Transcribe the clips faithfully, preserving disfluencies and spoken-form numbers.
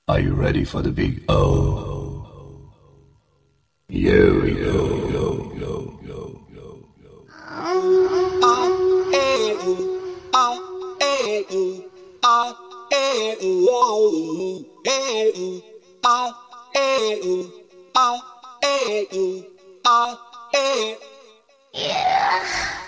Are you ready for the big O? Here we go, go, go, go, go, go. Oh, eh, oh, eh, oh, eh, oh, eh, oh, eh, oh, eh, oh, eh. Yeah.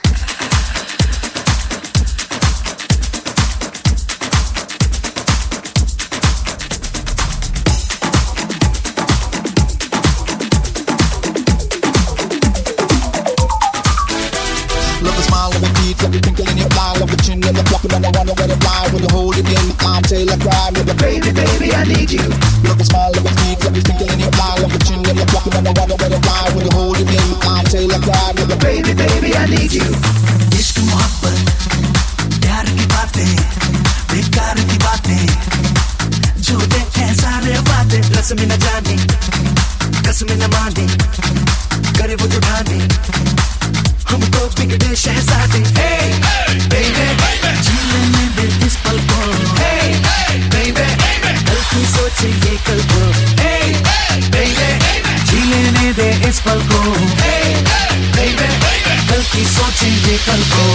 Love the smile, love the teeth, love the twinkle in your eye, love the chin and the plucking and I wonder where to fly when you hold it in. I'm till I cry, love the baby, baby, I need you. Love the smile, love the teeth, love the twinkle in your eye, love the chin and the plucking and I wonder where to fly when you hold it in. I'm till I cry, love the baby, baby, I need you. इश्क मोहब्बत प्यार की बातें बेकार की बातें झूठे हैं सारे वादे रस्म न जाने कसम न माने करे वो जो ठाने हमको बिगड़े शहजादे hey baby जी लेने दे इस पल को hey baby कल की सोचे ये कल को hey baby जी लेने दे इस पल को hey baby कल की सोचे ये कल को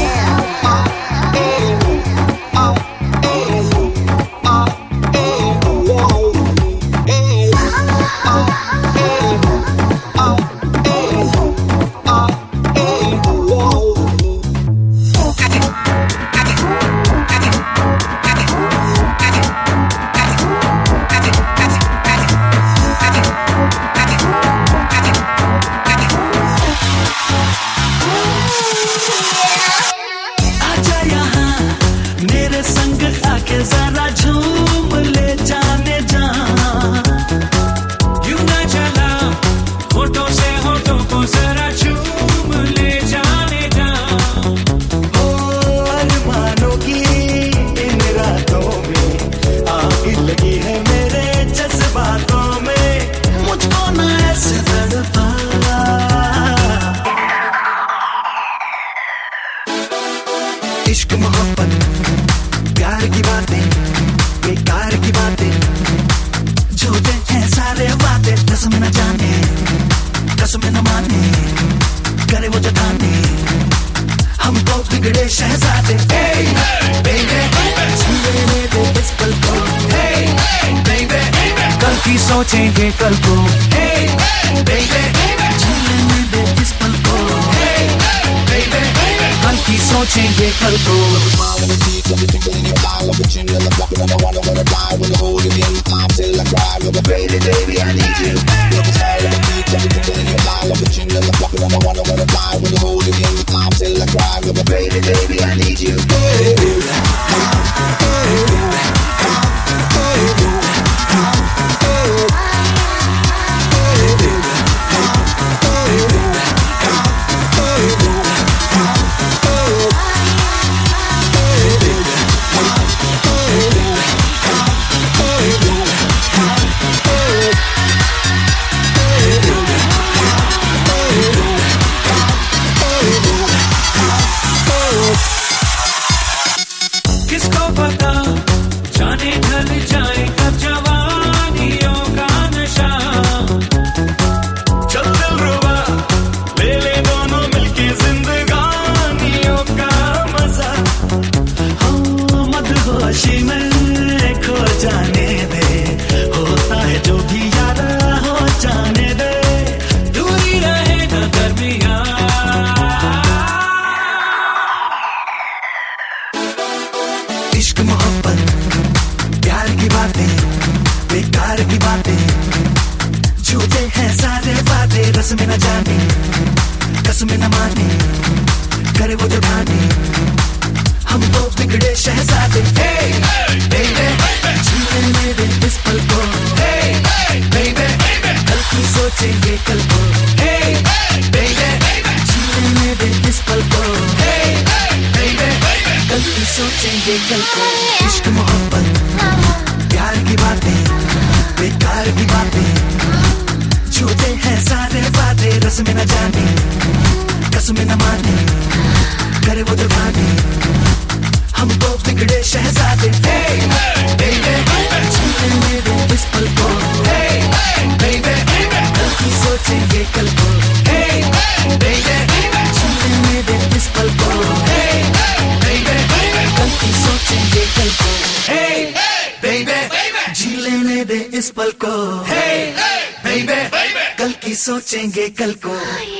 इश्क मोहब्बत प्यार की बातें बेकार की बातें झूठे हैं सारे वादे रस्म न जाने कसम न माने करे वो जो ठाने हमको बिगड़े शहजादे hey baby जीने दे इस पल को hey baby कल की सोचें ये कल को hey baby जीने दे इस पल को hey baby कल की सोचें ये कल को Smile on the teeth, love the twinkle in your eye, love the chin and the plucking and I wonder where to fly when you hold it in. I'm till I cry, love the baby, baby, I need you. Love the smile on the teeth, love the twinkle in your eye, love the chin and the plucking and I wonder where to fly when you hold it in. I'm till I cry, love the baby, baby, I need you. Hey, hey, इश्क मोहब्बत प्यार की बातें बेकार की बातें झूठे हैं सारे वादे रस्म न जाने कसम न माने करे वो जो ठाने हमको बिगड़े शहजादे hey baby जीने दे इस पल को hey baby कल की सोचे ये कल को hey baby जीने दे इस पल को hey baby कल की सोचे ये कल को इश्क मोहब्बत प्यार की बातें बेकार की बातें झूठे हैं सारे वादे रस्म न जाने कसम न माने करे वो जो ठाने हमको बिगड़े शहजादे hey baby जीने दे दे इस पल को, hey, hey, baby, baby, कल की सोचेंगे कल को।